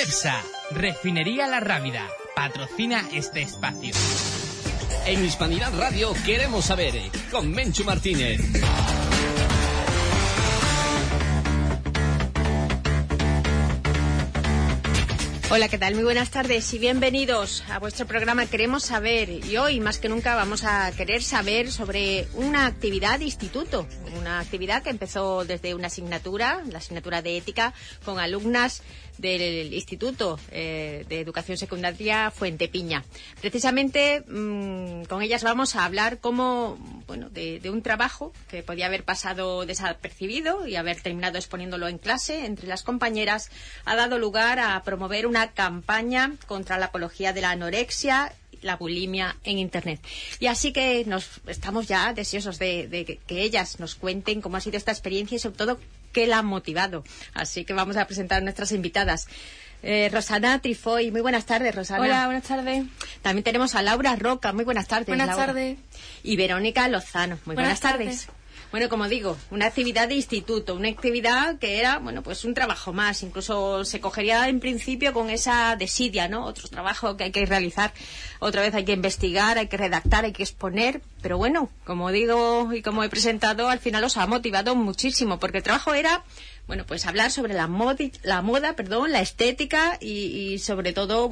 Cepsa, Refinería La Rábida, patrocina este espacio. En Hispanidad Radio queremos saber, con Menchu Martínez. Hola, ¿qué tal? Muy buenas tardes y bienvenidos a vuestro programa Queremos Saber. Y hoy, más que nunca, vamos a querer saber sobre una actividad de instituto. Una actividad que empezó desde una asignatura, la asignatura de ética, con alumnas del Instituto de Educación Secundaria Fuente Piña. Precisamente con ellas vamos a hablar de un trabajo que podía haber pasado desapercibido y haber terminado exponiéndolo en clase entre las compañeras ha dado lugar a promover una campaña contra la apología de la anorexia, la bulimia en Internet. Y así que estamos ya deseosos de que ellas nos cuenten cómo ha sido esta experiencia y sobre todo qué la ha motivado. Así que vamos a presentar a nuestras invitadas. Rosana Trifoy, muy buenas tardes, Rosana. Hola, buenas tardes. También tenemos a Laura Roca, muy buenas tardes. Buenas Laura. tardes. Y Verónica Lozano, muy buenas tardes. Bueno, como digo, una actividad de instituto, una actividad que era, pues un trabajo más. Incluso se cogería en principio con esa desidia, ¿no? Otro trabajo que hay que realizar. Otra vez hay que investigar, hay que redactar, hay que exponer. Pero bueno, como digo y como he presentado, al final os ha motivado muchísimo. Porque el trabajo era, pues hablar sobre la moda, la estética y sobre todo,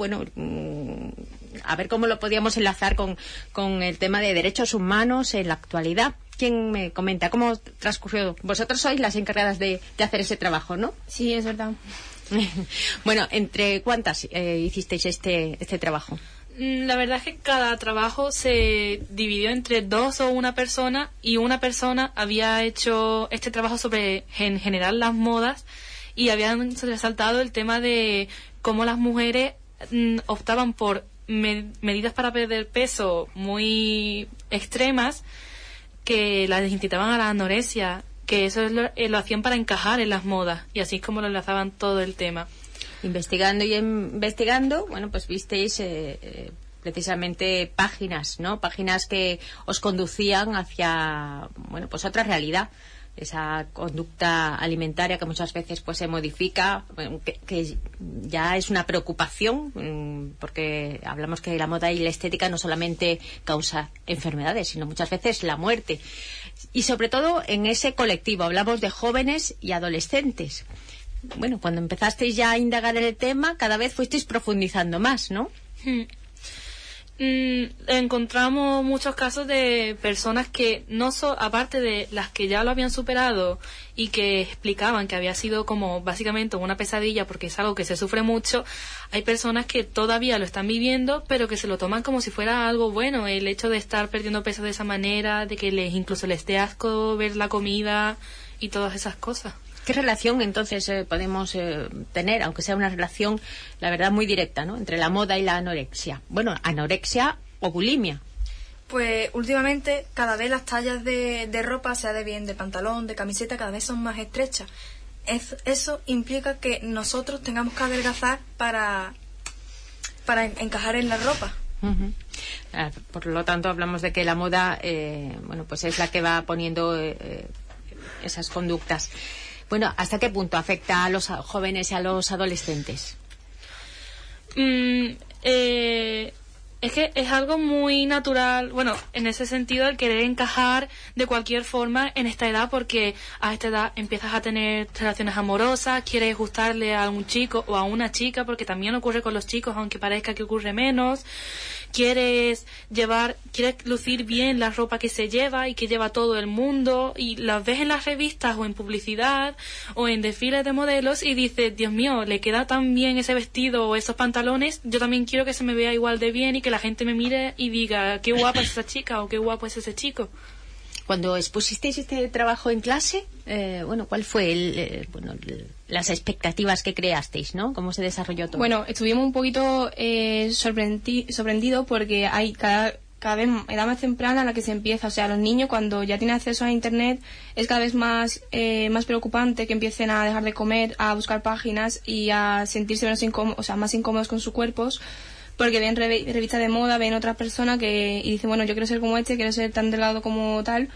a ver cómo lo podíamos enlazar con el tema de derechos humanos en la actualidad. ¿Quién me comenta? ¿Cómo transcurrió? Vosotros sois las encargadas de hacer ese trabajo, ¿no? Sí, es verdad. Bueno, ¿entre cuántas hicisteis este trabajo? La verdad es que cada trabajo se dividió entre dos o una persona, y una persona había hecho este trabajo sobre en general las modas, y habían resaltado el tema de cómo las mujeres optaban por medidas para perder peso muy extremas, que las incitaban a la anorexia, que eso lo hacían para encajar en las modas, y así es como lo enlazaban todo el tema. Investigando, pues visteis precisamente páginas, ¿no? Páginas que os conducían hacia, otra realidad. Esa conducta alimentaria que muchas veces se modifica, que ya es una preocupación, porque hablamos que la moda y la estética no solamente causa enfermedades, sino muchas veces la muerte. Y sobre todo en ese colectivo, hablamos de jóvenes y adolescentes. Cuando empezasteis ya a indagar en el tema, cada vez fuisteis profundizando más, ¿no? Encontramos muchos casos de personas que aparte de las que ya lo habían superado y que explicaban que había sido como básicamente una pesadilla porque es algo que se sufre mucho, hay personas que todavía lo están viviendo pero que se lo toman como si fuera algo bueno, el hecho de estar perdiendo peso de esa manera, de que incluso les dé asco ver la comida y todas esas cosas. ¿Qué relación entonces podemos tener, aunque sea una relación, la verdad, muy directa, ¿no?, entre la moda y la anorexia? Anorexia o bulimia. Pues últimamente cada vez las tallas de ropa, sea de pantalón, de camiseta, cada vez son más estrechas. Eso implica que nosotros tengamos que adelgazar para encajar en la ropa. Uh-huh. Por lo tanto, hablamos de que la moda es la que va poniendo esas conductas. ¿Hasta qué punto afecta a los jóvenes y a los adolescentes? Es que es algo muy natural, en ese sentido, el querer encajar de cualquier forma en esta edad, porque a esta edad empiezas a tener relaciones amorosas, quieres gustarle a un chico o a una chica, porque también ocurre con los chicos, aunque parezca que ocurre menos. Quieres lucir bien la ropa que se lleva y que lleva todo el mundo, y las ves en las revistas o en publicidad o en desfiles de modelos y dices, Dios mío, le queda tan bien ese vestido o esos pantalones, yo también quiero que se me vea igual de bien y que la gente me mire y diga, qué guapa es esa chica o qué guapo es ese chico. Cuando expusisteis este trabajo en clase, ¿cuál fue las expectativas que creasteis, ¿no? ¿Cómo se desarrolló todo? Estuvimos un poquito sorprendidos porque hay cada vez edad más temprana en la que se empieza, o sea, los niños cuando ya tienen acceso a Internet es cada vez más preocupante que empiecen a dejar de comer, a buscar páginas y a sentirse más incómodos con sus cuerpos, porque ven revistas de moda, ven otras personas y dicen, yo quiero ser como quiero ser tan delgado como tal,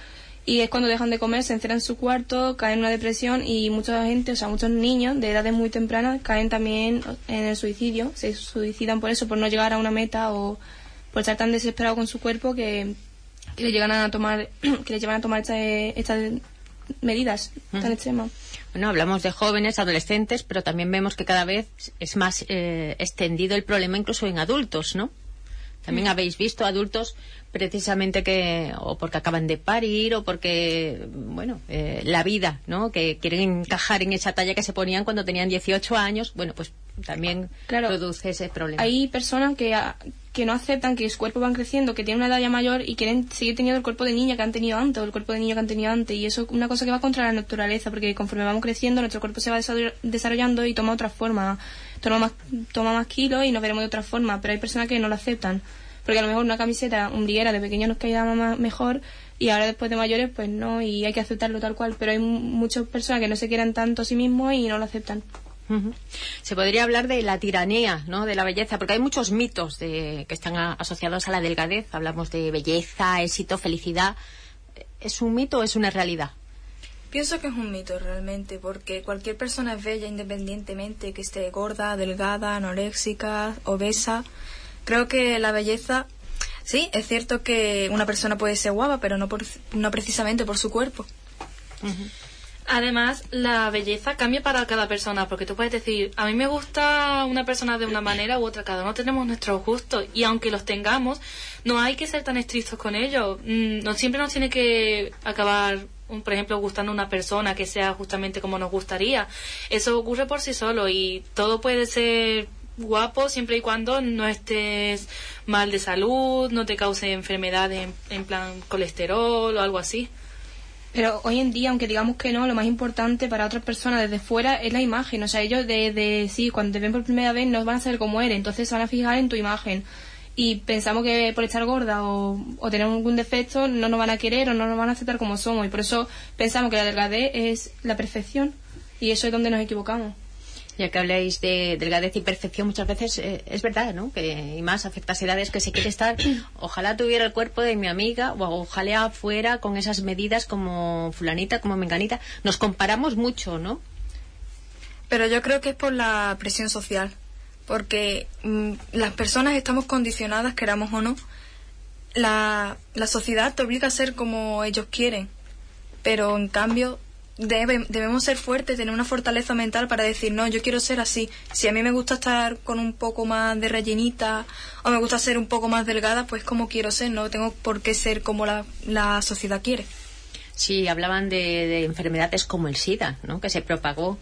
y es cuando dejan de comer, se encierran en su cuarto, caen en una depresión y mucha gente, o sea, muchos niños de edades muy tempranas caen también en el suicidio, se suicidan por eso, por no llegar a una meta o por estar tan desesperados con su cuerpo que le llegan a tomar, que les llevan a tomar estas medidas tan extremas. Bueno, hablamos de jóvenes, adolescentes, pero también vemos que cada vez es más extendido el problema incluso en adultos, ¿no? También habéis visto adultos precisamente o porque acaban de parir o porque, bueno, la vida, ¿no? Que quieren encajar en esa talla que se ponían cuando tenían 18 años. Bueno, pues también produce ese problema. Hay personas que no aceptan que su cuerpo van creciendo, que tienen una edad ya mayor y quieren seguir teniendo el cuerpo de niña que han tenido antes o el cuerpo de niño que han tenido antes. Y eso es una cosa que va contra la naturaleza, porque conforme vamos creciendo, nuestro cuerpo se va desarrollando y toma otra forma. Toma más kilos y nos veremos de otra forma, pero hay personas que no lo aceptan. Porque a lo mejor una camiseta ombliguera de pequeños nos quedaba mejor y ahora después de mayores pues no, y hay que aceptarlo tal cual. Pero hay muchas personas que no se quieren tanto a sí mismos y no lo aceptan. Se podría hablar de la tiranía, ¿no?, de la belleza, porque hay muchos mitos que están asociados a la delgadez. Hablamos de belleza, éxito, felicidad. ¿Es un mito o es una realidad? Pienso que es un mito realmente, porque cualquier persona es bella independientemente que esté gorda, delgada, anoréxica, obesa. Creo que la belleza, sí, es cierto que una persona puede ser guapa, pero no precisamente por su cuerpo. Además, la belleza cambia para cada persona, porque tú puedes decir, a mí me gusta una persona de una manera u otra, cada uno tenemos nuestros gustos, y aunque los tengamos, no hay que ser tan estrictos con ellos. No siempre nos tiene que acabar, por ejemplo, gustando una persona que sea justamente como nos gustaría. Eso ocurre por sí solo, y todo puede ser guapo siempre y cuando no estés mal de salud, no te cause enfermedades en plan colesterol o algo así. Pero hoy en día, aunque digamos que no, lo más importante para otras personas desde fuera es la imagen. O sea, ellos sí, cuando te ven por primera vez no van a saber cómo eres, entonces se van a fijar en tu imagen. Y pensamos que por estar gorda o tener algún defecto no nos van a querer o no nos van a aceptar como somos. Y por eso pensamos que la delgadez es la perfección. Y eso es donde nos equivocamos. Ya que habláis de delgadez y perfección, muchas veces es verdad, ¿no? Que, y más a ciertas edades, que se quiere estar, ojalá tuviera el cuerpo de mi amiga, o ojalá fuera con esas medidas como fulanita, como menganita. Nos comparamos mucho, ¿no? Pero yo creo que es por la presión social, porque las personas estamos condicionadas, queramos o no. La sociedad te obliga a ser como ellos quieren, pero en cambio debemos ser fuertes, tener una fortaleza mental para decir, no, yo quiero ser así. Si a mí me gusta estar con un poco más de rellenita o me gusta ser un poco más delgada, pues como quiero ser, no tengo por qué ser como la sociedad quiere. Sí, hablaban de enfermedades como el SIDA, ¿no?, que se propagó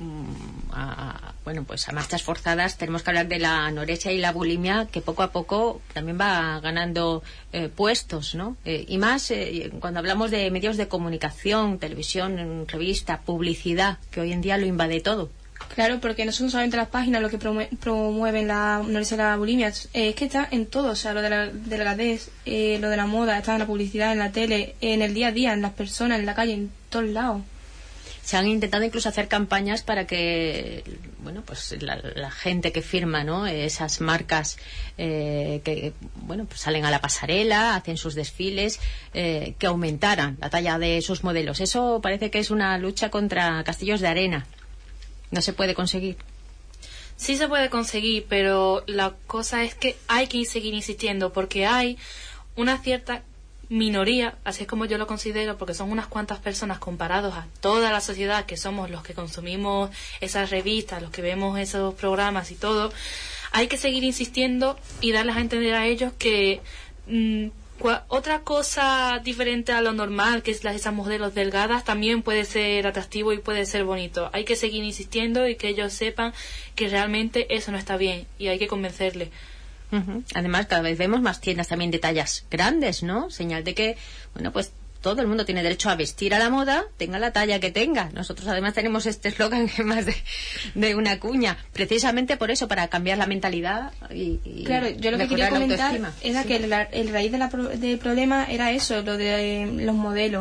pues a marchas forzadas. Tenemos que hablar de la anorexia y la bulimia, que poco a poco también va ganando puestos, ¿no? Y más cuando hablamos de medios de comunicación, televisión, revista, publicidad, que hoy en día lo invade todo. Claro, porque no son solamente las páginas lo que promueven la anorexia y la bulimia, es que está en todo. O sea, lo de la delgadez, lo de la moda, está en la publicidad, en la tele, en el día a día, en las personas, en la calle, en todos lados. Se han intentado incluso hacer campañas para que, bueno, pues la gente que firma, ¿no?, esas marcas que, bueno, pues salen a la pasarela, hacen sus desfiles, que aumentaran la talla de sus modelos. Eso parece que es una lucha contra castillos de arena. No se puede conseguir. Sí se puede conseguir, pero la cosa es que hay que seguir insistiendo, porque hay una cierta minoría, así es como yo lo considero, porque son unas cuantas personas comparados a toda la sociedad, que somos los que consumimos esas revistas, los que vemos esos programas y todo. Hay que seguir insistiendo y darles a entender a ellos que otra cosa diferente a lo normal, que es esas modelos delgadas, también puede ser atractivo y puede ser bonito. Hay que seguir insistiendo y que ellos sepan que realmente eso no está bien, y hay que convencerles. Además, cada vez vemos más tiendas también de tallas grandes, ¿no? Señal de que, bueno, pues todo el mundo tiene derecho a vestir a la moda, tenga la talla que tenga. Nosotros además tenemos este eslogan que más de una cuña, precisamente por eso, para cambiar la mentalidad y claro, yo lo que quería comentar era que el raíz del problema era eso, lo de los modelos.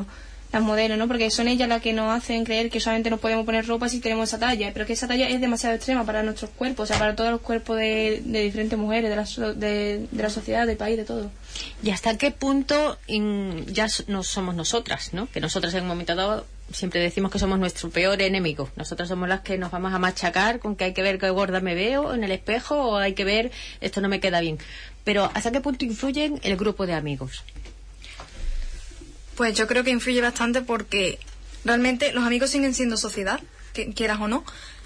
las modelos, ¿no? Porque son ellas las que nos hacen creer que solamente nos podemos poner ropa si tenemos esa talla, pero que esa talla es demasiado extrema para nuestros cuerpos, o sea, para todos los cuerpos de diferentes mujeres, de la sociedad, del país, de todo. ¿Y hasta qué punto ya no somos nosotras, ¿no? Que nosotras en un momento dado siempre decimos que somos nuestro peor enemigo. Nosotras somos las que nos vamos a machacar con que hay que ver qué gorda me veo en el espejo o hay que ver esto no me queda bien. Pero ¿hasta qué punto influyen el grupo de amigos? Pues yo creo que influye bastante porque realmente los amigos siguen siendo sociedad, quieras o no.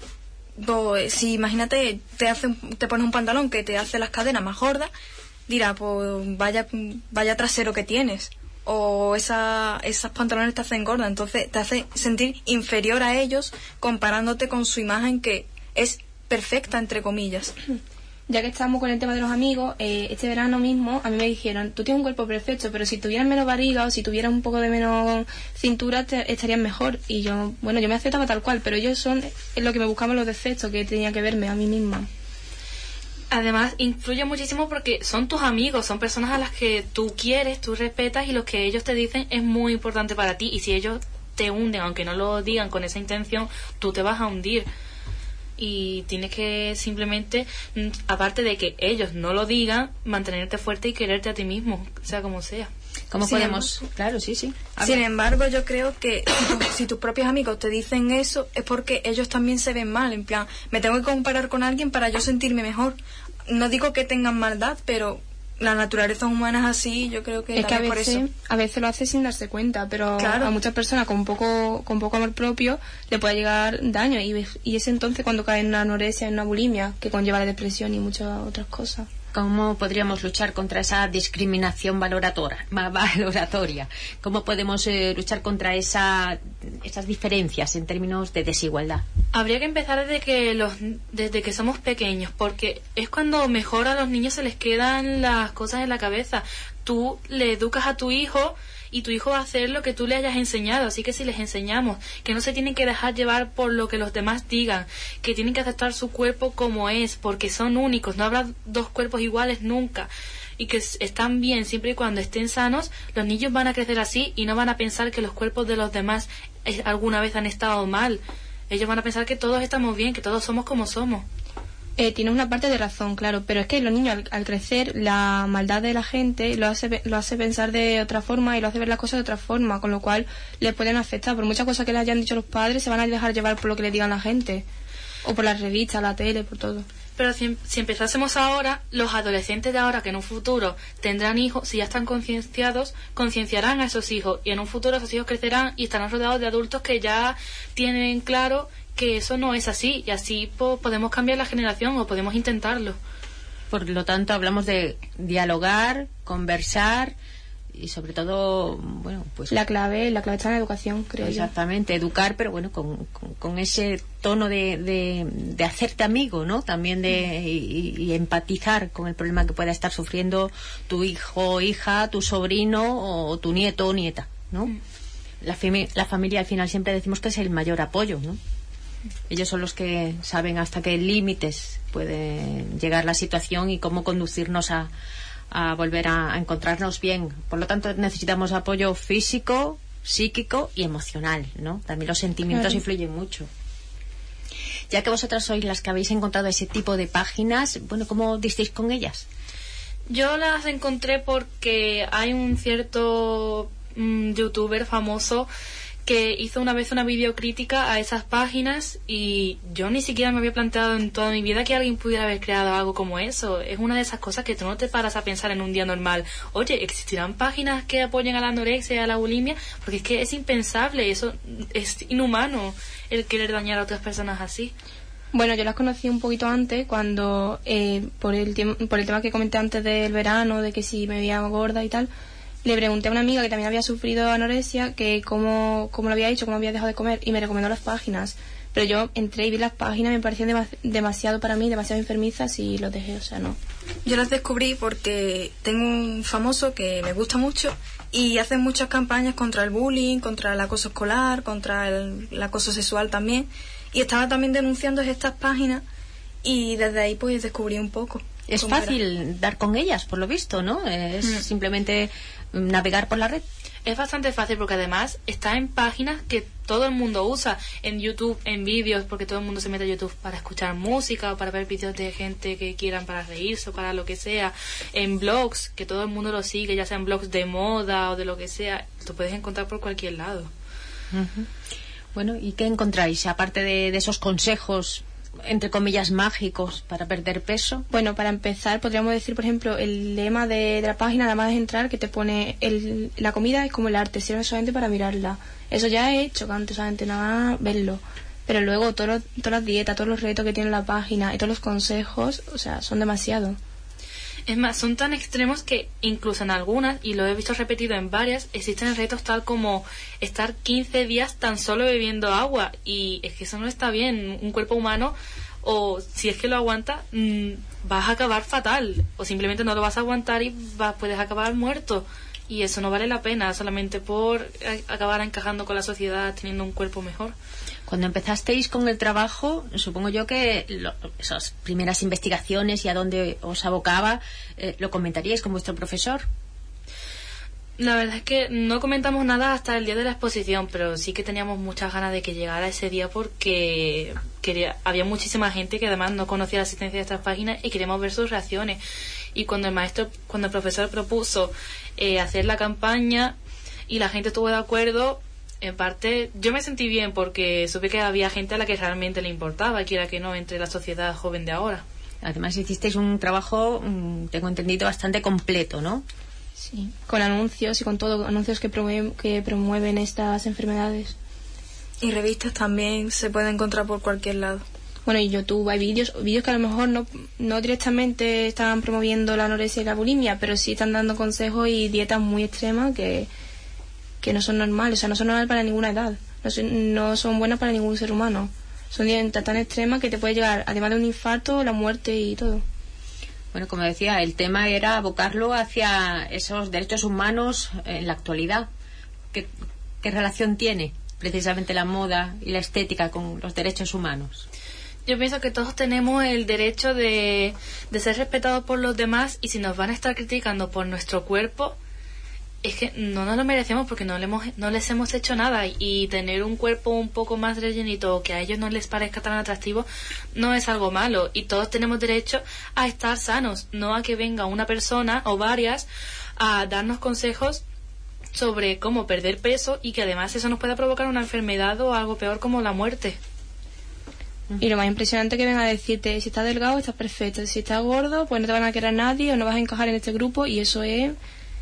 Pues, si imagínate, te pones un pantalón que te hace las caderas más gordas, dirá, pues vaya trasero que tienes. O esas pantalones te hacen gorda, entonces te hace sentir inferior a ellos comparándote con su imagen que es perfecta, entre comillas. Ya que estamos con el tema de los amigos, este verano mismo a mí me dijeron, tú tienes un cuerpo perfecto, pero si tuvieras menos barriga o si tuvieras un poco de menos cintura estarías mejor. Y yo me aceptaba tal cual, pero ellos son lo que me buscaban los defectos, que tenía que verme a mí misma. Además, influye muchísimo porque son tus amigos, son personas a las que tú quieres, tú respetas y lo que ellos te dicen es muy importante para ti. Y si ellos te hunden, aunque no lo digan con esa intención, tú te vas a hundir. Y tienes que simplemente, aparte de que ellos no lo digan, mantenerte fuerte y quererte a ti mismo, sea como sea. ¿Cómo podemos? Claro, sí. Sin embargo, yo creo que si tus propios amigos te dicen eso, es porque ellos también se ven mal. En plan, me tengo que comparar con alguien para yo sentirme mejor. No digo que tengan maldad, pero la naturaleza humana es así, yo creo que es que a veces lo hace sin darse cuenta, pero claro, a muchas personas con poco amor propio le puede llegar daño y es entonces cuando cae en una anorexia, en una bulimia, que conlleva la depresión y muchas otras cosas. ¿Cómo podríamos luchar contra esa discriminación valoratoria? ¿Cómo podemos luchar contra esas diferencias en términos de desigualdad? Habría que empezar desde que somos pequeños, porque es cuando mejor a los niños se les quedan las cosas en la cabeza. Tú le educas a tu hijo y tu hijo va a hacer lo que tú le hayas enseñado. Así que si les enseñamos que no se tienen que dejar llevar por lo que los demás digan, que tienen que aceptar su cuerpo como es, porque son únicos, no habrá dos cuerpos iguales nunca, y que están bien siempre y cuando estén sanos, los niños van a crecer así y no van a pensar que los cuerpos de los demás alguna vez han estado mal. Ellos van a pensar que todos estamos bien, que todos somos como somos. Tienes una parte de razón, claro, pero es que los niños al crecer, la maldad de la gente lo hace pensar de otra forma y lo hace ver las cosas de otra forma, con lo cual les pueden afectar. Por muchas cosas que les hayan dicho los padres, se van a dejar llevar por lo que les digan la gente, o por las revistas, la tele, por todo. Pero si empezásemos ahora, los adolescentes de ahora que en un futuro tendrán hijos, si ya están concienciados, concienciarán a esos hijos, y en un futuro esos hijos crecerán y estarán rodeados de adultos que ya tienen claro que eso no es así, y así podemos cambiar la generación o podemos intentarlo. Por lo tanto, hablamos de dialogar, conversar y sobre todo, pues la clave está en la educación, creo. Exactamente, educar, pero con ese tono de hacerte amigo, ¿no? También y empatizar con el problema que pueda estar sufriendo tu hijo o hija, tu sobrino o tu nieto o nieta, ¿no? La familia al final siempre decimos que es el mayor apoyo, ¿no? Ellos son los que saben hasta qué límites puede llegar la situación y cómo conducirnos a volver a encontrarnos bien. Por lo tanto, necesitamos apoyo físico, psíquico y emocional, ¿no? También los sentimientos influyen mucho. Ya que vosotras sois las que habéis encontrado ese tipo de páginas, ¿cómo disteis con ellas? Yo las encontré porque hay un cierto youtuber famoso que hizo una vez una videocrítica a esas páginas y yo ni siquiera me había planteado en toda mi vida que alguien pudiera haber creado algo como eso. Es una de esas cosas que tú no te paras a pensar en un día normal. Oye, ¿existirán páginas que apoyen a la anorexia y a la bulimia? Porque es que es impensable, eso es inhumano, el querer dañar a otras personas así. Bueno, yo las conocí un poquito antes, cuando por el tema que comenté antes del verano, de que si me veía gorda y tal. Le pregunté a una amiga que también había sufrido anorexia que cómo lo había hecho, cómo había dejado de comer, y me recomendó las páginas. Pero yo entré y vi las páginas, me parecían demasiado para mí, demasiado enfermizas, y los dejé, o sea, no. Yo las descubrí porque tengo un famoso que me gusta mucho y hace muchas campañas contra el bullying, contra el acoso escolar, contra el acoso sexual también. Y estaba también denunciando estas páginas y desde ahí pues descubrí un poco. Es fácil dar con ellas, por lo visto, ¿no? Es simplemente navegar por la red. Es bastante fácil porque además está en páginas que todo el mundo usa, en YouTube, en vídeos, porque todo el mundo se mete a YouTube para escuchar música o para ver vídeos de gente que quieran para reírse o para lo que sea, en blogs, que todo el mundo lo sigue, ya sean blogs de moda o de lo que sea, lo puedes encontrar por cualquier lado. Uh-huh. Bueno, ¿y qué encontráis, aparte de esos consejos, entre comillas, mágicos para perder peso? Bueno, para empezar, podríamos decir, por ejemplo, el lema de la página, nada más de entrar, que te pone la comida es como el arte, sirve solamente para mirarla. Eso ya es chocante, solamente nada más verlo. Pero luego todas las dietas, todos los retos que tiene la página y todos los consejos, o sea, son demasiado. Es más, son tan extremos que incluso en algunas, y lo he visto repetido en varias, existen retos tal como estar 15 días tan solo bebiendo agua, y es que eso no está bien. Un cuerpo humano, o si es que lo aguanta, vas a acabar fatal, o simplemente no lo vas a aguantar y puedes acabar muerto, y eso no vale la pena solamente por acabar encajando con la sociedad teniendo un cuerpo mejor. Cuando empezasteis con el trabajo, supongo yo que esas primeras investigaciones y a dónde os abocaba, ¿lo comentaríais con vuestro profesor? La verdad es que no comentamos nada hasta el día de la exposición, pero sí que teníamos muchas ganas de que llegara ese día porque había muchísima gente que además no conocía la existencia de estas páginas y queríamos ver sus reacciones. Y cuando el profesor propuso hacer la campaña y la gente estuvo de acuerdo, en parte yo me sentí bien porque supe que había gente a la que realmente le importaba, quiera que no, entre la sociedad joven de ahora. Además hicisteis un trabajo, tengo entendido, bastante completo, ¿no? Sí, con anuncios y con todo, anuncios que promueven estas enfermedades. Y revistas también se pueden encontrar por cualquier lado. Bueno, y YouTube, hay vídeos que a lo mejor no directamente están promoviendo la anorexia y la bulimia, pero sí están dando consejos y dietas muy extremas que no son normales, o sea, no son normales para ninguna edad, no son buenas para ningún ser humano. Son dietas tan extremas que te puede llegar, además de un infarto, la muerte y todo. Bueno, como decía, el tema era abocarlo hacia esos derechos humanos en la actualidad. ¿Qué relación tiene precisamente la moda y la estética con los derechos humanos? Yo pienso que todos tenemos el derecho de ser respetados por los demás, y si nos van a estar criticando por nuestro cuerpo, es que no nos lo merecemos porque no les hemos hecho nada, y tener un cuerpo un poco más rellenito o que a ellos no les parezca tan atractivo no es algo malo, y todos tenemos derecho a estar sanos, no a que venga una persona o varias a darnos consejos sobre cómo perder peso y que además eso nos pueda provocar una enfermedad o algo peor como la muerte. Y lo más impresionante que venga a decirte, si estás delgado estás perfecto, si estás gordo pues no te van a querer nadie o no vas a encajar en este grupo, y eso de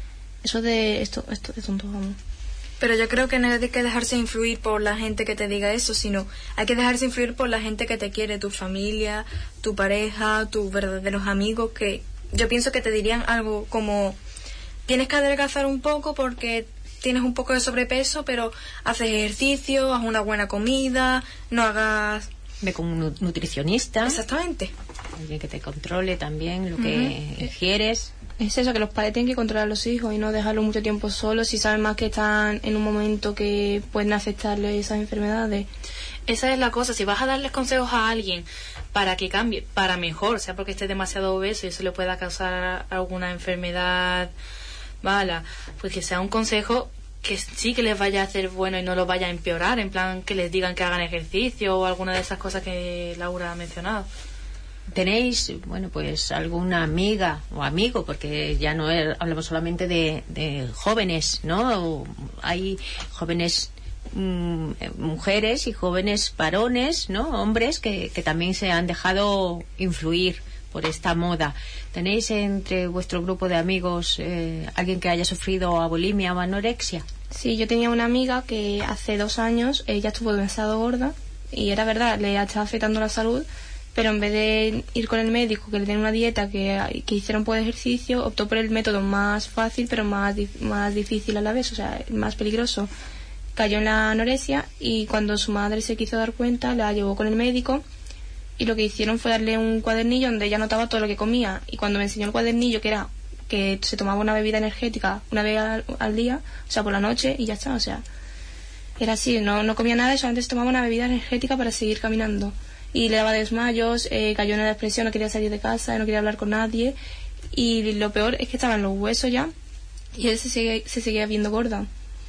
tonto, vamos. Pero yo creo que no hay que dejarse influir por la gente que te diga eso, sino hay que dejarse influir por la gente que te quiere, tu familia, tu pareja, tus verdaderos amigos, que yo pienso que te dirían algo como: tienes que adelgazar un poco porque tienes un poco de sobrepeso, pero haces ejercicio, haz una buena comida, no hagas... Ve con un nutricionista. Exactamente. Alguien que te controle también lo que ingieres. Es eso, que los padres tienen que controlar a los hijos y no dejarlos mucho tiempo solos si saben más que están en un momento que pueden afectarles esas enfermedades. Esa es la cosa, si vas a darles consejos a alguien para que cambie, para mejor, sea porque esté demasiado obeso y eso le pueda causar alguna enfermedad mala, pues que sea un consejo que sí que les vaya a hacer bueno y no los vaya a empeorar, en plan que les digan que hagan ejercicio o alguna de esas cosas que Laura ha mencionado. ¿Tenéis, bueno, pues alguna amiga o amigo, porque ya no hablamos solamente de jóvenes, ¿no? Hay jóvenes mujeres y jóvenes varones, ¿no? Hombres que también se han dejado influir por esta moda. ¿Tenéis entre vuestro grupo de amigos alguien que haya sufrido bulimia o anorexia? Sí, yo tenía una amiga que hace 2 años ella estuvo demasiado gorda y era verdad, le estaba afectando la salud, pero en vez de ir con el médico que le den una dieta que hiciera un poco de ejercicio, optó por el método más fácil pero más difícil a la vez, o sea, más peligroso. Cayó en la anorexia y cuando su madre se quiso dar cuenta la llevó con el médico y lo que hicieron fue darle un cuadernillo donde ella anotaba todo lo que comía, y cuando me enseñó el cuadernillo, que era que se tomaba una bebida energética una vez al día, o sea, por la noche, y ya está, o sea, era así, no comía nada y solamente se tomaba una bebida energética para seguir caminando, y le daba desmayos, cayó en la depresión, no quería salir de casa, no quería hablar con nadie, y lo peor es que estaban los huesos ya y él se seguía viendo gorda.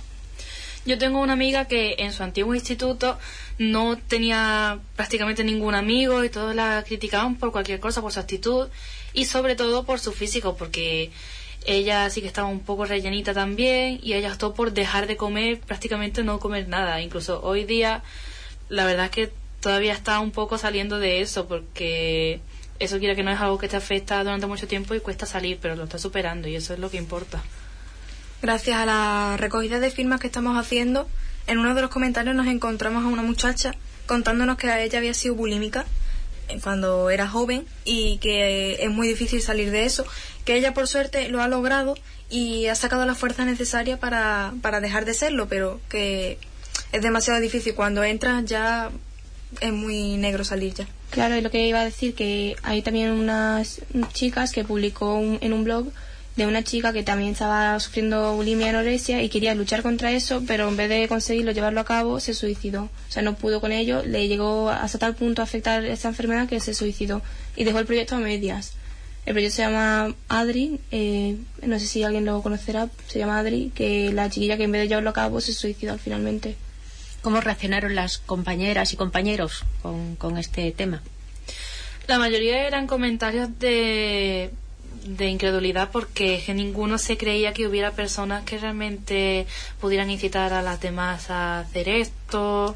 Yo tengo una amiga que en su antiguo instituto no tenía prácticamente ningún amigo y todos la criticaban por cualquier cosa, por su actitud y sobre todo por su físico, porque ella sí que estaba un poco rellenita también y ella optó por dejar de comer, prácticamente no comer nada. Incluso hoy día la verdad es que todavía está un poco saliendo de eso, porque eso quiere que no es algo que te afecta durante mucho tiempo y cuesta salir, pero lo está superando y eso es lo que importa. Gracias a la recogida de firmas que estamos haciendo, en uno de los comentarios nos encontramos a una muchacha contándonos que a ella había sido bulímica cuando era joven y que es muy difícil salir de eso, que ella por suerte lo ha logrado y ha sacado la fuerza necesaria para dejar de serlo, pero que es demasiado difícil. Cuando entras ya es muy negro salir ya. Claro, es lo que iba a decir, que hay también unas chicas que publicó en un blog de una chica que también estaba sufriendo bulimia y anorexia y quería luchar contra eso, pero en vez de conseguirlo llevarlo a cabo, se suicidó. O sea, no pudo con ello, le llegó hasta tal punto a afectar esta enfermedad que se suicidó y dejó el proyecto a medias. El proyecto se llama Adri, no sé si alguien lo conocerá, se llama Adri, que la chiquilla que en vez de llevarlo a cabo se suicidó finalmente. ¿Cómo reaccionaron las compañeras y compañeros con este tema? La mayoría eran comentarios de incredulidad, porque que ninguno se creía que hubiera personas que realmente pudieran incitar a las demás a hacer esto,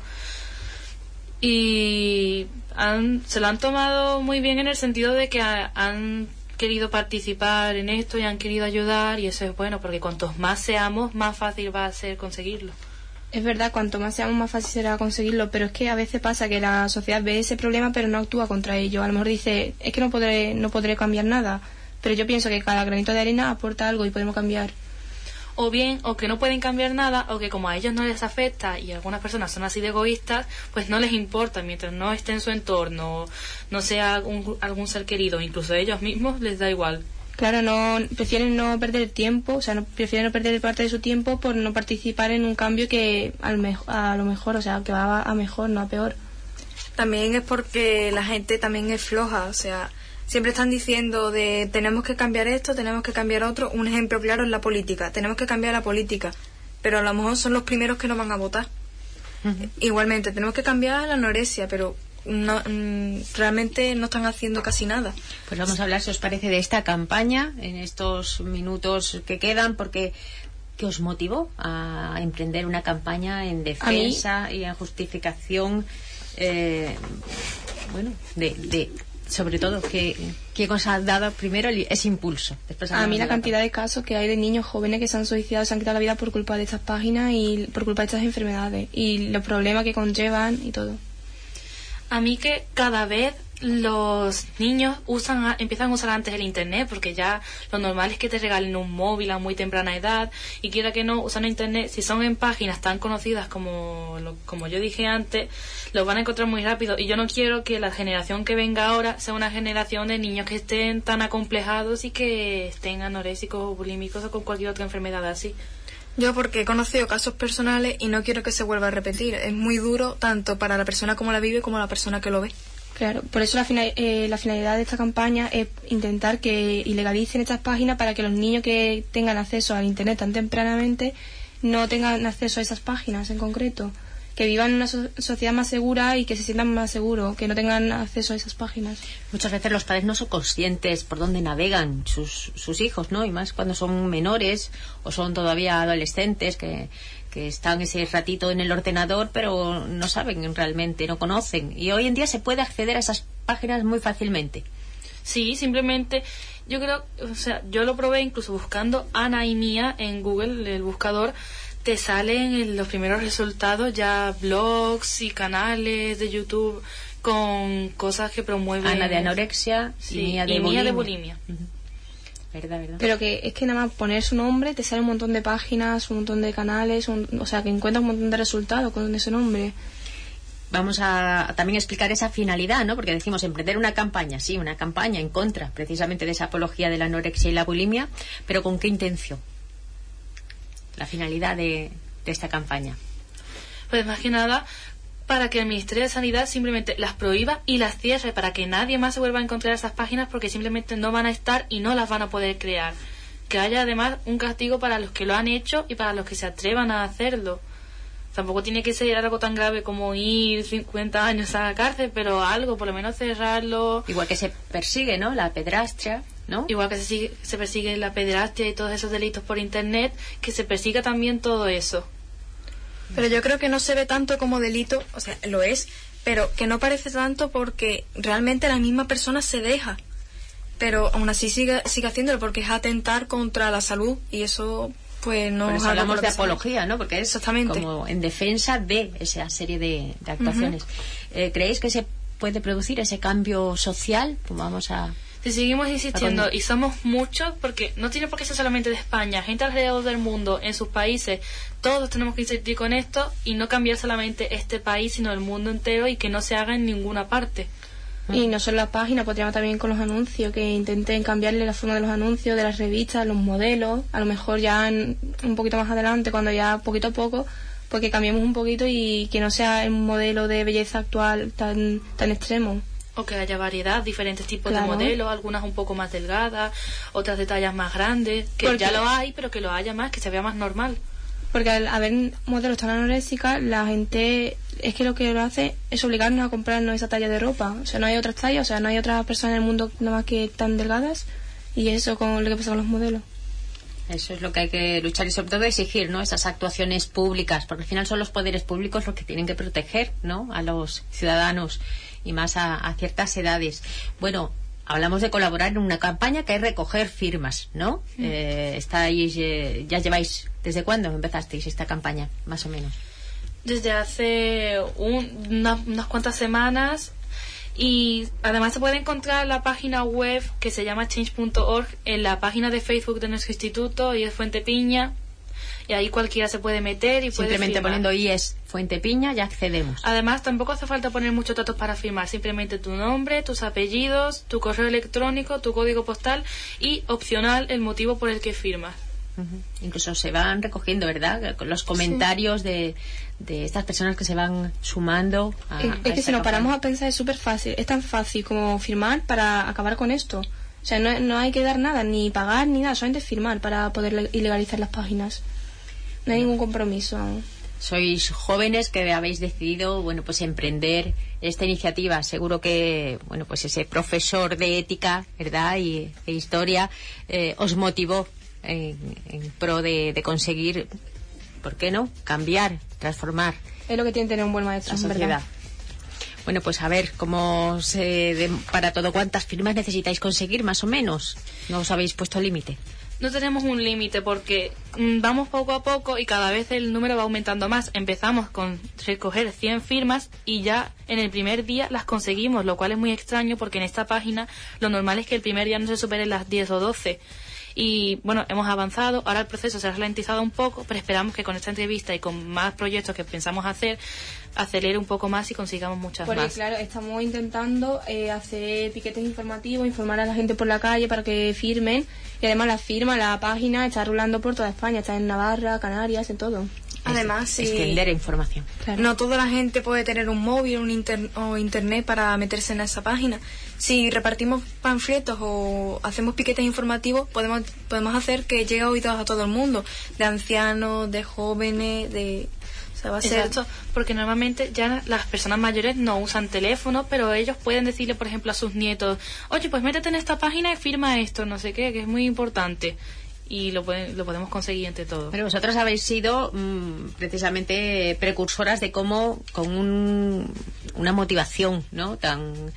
y se lo han tomado muy bien en el sentido de que han querido participar en esto y han querido ayudar, y eso es bueno, porque cuantos más seamos, más fácil va a ser conseguirlo. Es verdad, cuanto más seamos, más fácil será conseguirlo, pero es que a veces pasa que la sociedad ve ese problema pero no actúa contra ello. A lo mejor dice, es que no podré cambiar nada, pero yo pienso que cada granito de arena aporta algo y podemos cambiar. O bien, o que no pueden cambiar nada, o que como a ellos no les afecta y algunas personas son así de egoístas, pues no les importa mientras no esté en su entorno, no sea algún ser querido, incluso a ellos mismos les da igual. Claro, prefieren no perder tiempo, o sea, prefieren no perder parte de su tiempo por no participar en un cambio que a lo mejor, o sea, que va a mejor, no a peor. También es porque la gente también es floja, o sea, siempre están diciendo de tenemos que cambiar esto, tenemos que cambiar otro. Un ejemplo claro es la política, tenemos que cambiar la política, pero a lo mejor son los primeros que no van a votar. Uh-huh. Igualmente, tenemos que cambiar la anorexia, pero no, realmente no están haciendo casi nada. Pues vamos a hablar, si os parece, de esta campaña en estos minutos que quedan, porque ¿qué os motivó a emprender una campaña en defensa y en justificación, sobre todo, ¿qué os ha dado primero ese impulso? Después a mí la cantidad de casos que hay de niños jóvenes que se han suicidado, se han quitado la vida por culpa de estas páginas y por culpa de estas enfermedades y los problemas que conllevan y todo. A mí que cada vez los niños empiezan a usar antes el internet, porque ya lo normal es que te regalen un móvil a muy temprana edad, y quiera que no, usan internet, si son en páginas tan conocidas como yo dije antes, los van a encontrar muy rápido, y yo no quiero que la generación que venga ahora sea una generación de niños que estén tan acomplejados y que estén anoréxicos o bulímicos o con cualquier otra enfermedad así. Yo porque he conocido casos personales y no quiero que se vuelva a repetir. Es muy duro tanto para la persona como la vive como la persona que lo ve. Claro, por eso la finalidad de esta campaña es intentar que ilegalicen estas páginas para que los niños que tengan acceso al internet tan tempranamente no tengan acceso a esas páginas en concreto. Que vivan en una sociedad más segura y que se sientan más seguros, que no tengan acceso a esas páginas. Muchas veces los padres no son conscientes por dónde navegan sus hijos, ¿no? Y más cuando son menores o son todavía adolescentes que están ese ratito en el ordenador, pero no saben realmente, no conocen. Y hoy en día se puede acceder a esas páginas muy fácilmente. Sí, simplemente yo creo, o sea, yo lo probé incluso buscando Ana y Mía en Google, el buscador. Te salen en los primeros resultados ya blogs y canales de YouTube con cosas que promueven. Ana de anorexia, sí, y Mía de bulimia. Uh-huh. Verdad. Pero que es que nada más poner su nombre te sale un montón de páginas, un montón de canales, o sea, que encuentras un montón de resultados con ese nombre. Vamos a también explicar esa finalidad, ¿no? Porque decimos emprender una campaña, sí, una campaña en contra precisamente de esa apología de la anorexia y la bulimia, pero ¿con qué intención? La finalidad de esta campaña. Pues más que nada para que el Ministerio de Sanidad simplemente las prohíba y las cierre, para que nadie más se vuelva a encontrar esas páginas, porque simplemente no van a estar y no las van a poder crear. Que haya además un castigo para los que lo han hecho y para los que se atrevan a hacerlo. Tampoco tiene que ser algo tan grave como ir 50 años a la cárcel, pero algo, por lo menos cerrarlo. Igual que se persigue, ¿no? La pedrastia, ¿no? Igual que se persigue la pederastia y todos esos delitos por internet, que se persiga también todo eso. Pero yo creo que no se ve tanto como delito, o sea, lo es, pero que no parece tanto porque realmente la misma persona se deja. Pero aún así sigue haciéndolo porque es atentar contra la salud y eso pues no... Por eso es algo hablamos de que se- apología, ¿no? Porque es Exactamente. como en defensa de esa serie de actuaciones. ¿Creéis que se puede producir ese cambio social? Pues vamos a... Si seguimos insistiendo y somos muchos, porque no tiene por qué ser solamente de España, gente alrededor del mundo, en sus países, todos tenemos que insistir con esto y no cambiar solamente este país, sino el mundo entero y que no se haga en ninguna parte. Y no solo la página, podríamos también con los anuncios, que intenten cambiarle la forma de los anuncios, de las revistas, los modelos, a lo mejor ya un poquito más adelante, cuando ya poquito a poco, porque cambiemos un poquito y que no sea el modelo de belleza actual tan extremo. O que haya variedad, diferentes tipos Claro. de modelos, algunas un poco más delgadas, otras de tallas más grandes, que Porque- ya lo hay, pero que lo haya más, que se vea más normal. Porque al haber modelos tan anorésicas, la gente es que lo que lo hace es obligarnos a comprarnos esa talla de ropa. O sea, no hay otras tallas, o sea, no hay otras personas en el mundo nada más que tan delgadas. Y eso con lo que pasa con los modelos. Eso es lo que hay que luchar y sobre todo exigir, ¿no? Esas actuaciones públicas, porque al final son los poderes públicos los que tienen que proteger, ¿no? A los ciudadanos y más a ciertas edades. Bueno, hablamos de colaborar en una campaña que es recoger firmas, ¿no? Estáis, ya lleváis, ¿desde cuándo empezasteis esta campaña, más o menos? Desde hace unas cuantas semanas. Y además se puede encontrar la página web que se llama change.org en la página de Facebook de nuestro instituto, y es Fuente Piña, y ahí cualquiera se puede meter y puede Simplemente firmar. poniendo IES Fuente Piña ya accedemos. Además tampoco hace falta poner muchos datos para firmar, simplemente tu nombre, tus apellidos, tu correo electrónico, tu código postal y opcional el motivo por el que firmas. Ujú. Incluso se van recogiendo, ¿verdad? Con los comentarios de estas personas que se van sumando a Es que esta si nos paramos campaña. a pensar es súper fácil, es tan fácil como firmar para acabar con esto. O sea, no hay que dar nada, ni pagar, ni nada, solamente firmar para poder ilegalizar las páginas. No hay ningún compromiso. Sois jóvenes que habéis decidido, bueno, pues emprender esta iniciativa. Seguro que, bueno, pues ese profesor de ética, ¿verdad? E historia os motivó en pro de conseguir, ¿por qué no? Cambiar, transformar Es lo que tiene tener un buen maestro, la en sociedad. verdad. Bueno, pues a ver, para todo, ¿cuántas firmas necesitáis conseguir, más o menos? ¿No os habéis puesto límite? No tenemos un límite porque vamos poco a poco y cada vez el número va aumentando más. Empezamos con recoger 100 firmas y ya en el primer día las conseguimos, lo cual es muy extraño porque en esta página lo normal es que el primer día no se superen las 10 o 12. Y bueno, hemos avanzado, ahora el proceso se ha ralentizado un poco, pero esperamos que con esta entrevista y con más proyectos que pensamos hacer, acelere un poco más y consigamos muchas Porque más. claro, estamos intentando hacer piquetes informativos, informar a la gente por la calle para que firmen. Y además la página está rulando por toda España, está en Navarra, Canarias, en todo. Además, sí. Extender información. Claro. No toda la gente puede tener un móvil o internet para meterse en esa página. Si repartimos panfletos o hacemos piquetes informativos, podemos hacer que llegue a oídos a todo el mundo, de ancianos, de jóvenes, o sea, va a ser... Exacto, porque normalmente ya las personas mayores no usan teléfono, pero ellos pueden decirle, por ejemplo, a sus nietos, oye, pues métete en esta página y firma esto, no sé qué, que es muy importante. Y lo podemos conseguir entre todos. Pero vosotros habéis sido precisamente precursoras de cómo con una motivación, ¿no? tan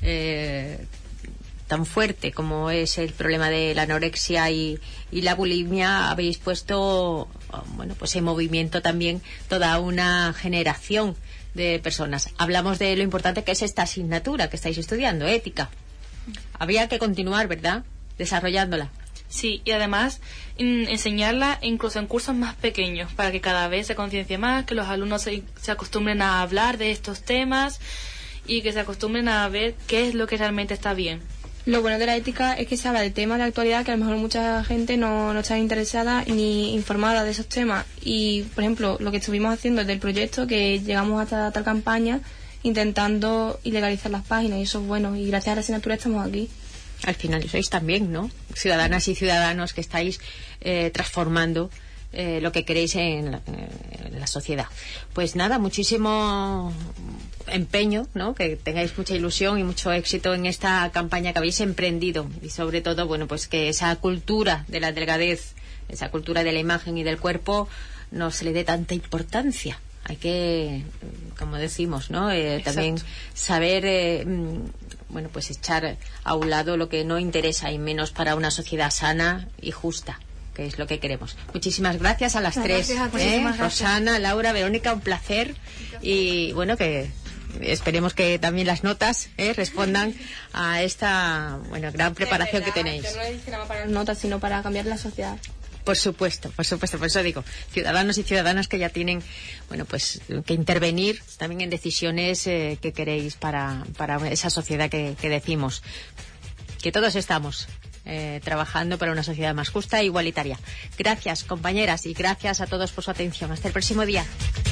fuerte como es el problema de la anorexia y la bulimia, habéis puesto, bueno, pues en movimiento también toda una generación de personas. Hablamos de lo importante que es esta asignatura que estáis estudiando, ética. Habría que continuar, ¿verdad?, desarrollándola. Sí, y además enseñarla incluso en cursos más pequeños para que cada vez se conciencie más, que los alumnos se acostumbren a hablar de estos temas y que se acostumbren a ver qué es lo que realmente está bien. Lo bueno de la ética es que se habla de temas de actualidad que a lo mejor mucha gente no está interesada ni informada de esos temas. Y, por ejemplo, lo que estuvimos haciendo desde el proyecto, que llegamos hasta tal campaña intentando ilegalizar las páginas, y eso es bueno. Y gracias a la asignatura estamos aquí. Al final sois también, ¿no?, ciudadanas y ciudadanos que estáis transformando lo que queréis en la sociedad. Pues nada, muchísimo empeño, ¿no? Que tengáis mucha ilusión y mucho éxito en esta campaña que habéis emprendido, y sobre todo, bueno, pues que esa cultura de la delgadez, esa cultura de la imagen y del cuerpo no se le dé tanta importancia. Hay que, como decimos, ¿no? También saber, bueno, pues echar a un lado lo que no interesa, y menos para una sociedad sana y justa, que es lo que queremos. Muchísimas gracias a las tres. Rosana, Laura, Verónica, un placer. Y bueno, que esperemos que también las notas respondan a esta gran preparación que tenéis. Yo no le dije nada para las notas, sino para cambiar la sociedad. Por supuesto, por eso digo, ciudadanos y ciudadanas que ya tienen, bueno, pues que intervenir también en decisiones que queréis para esa sociedad que decimos, que todos estamos trabajando para una sociedad más justa e igualitaria. Gracias, compañeras, y gracias a todos por su atención. Hasta el próximo día.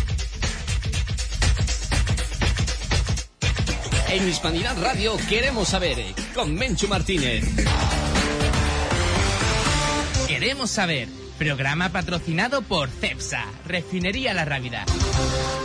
En Hispanidad Radio queremos saber, con Menchu Martínez. Queremos saber, programa patrocinado por Cepsa, Refinería La Rábida.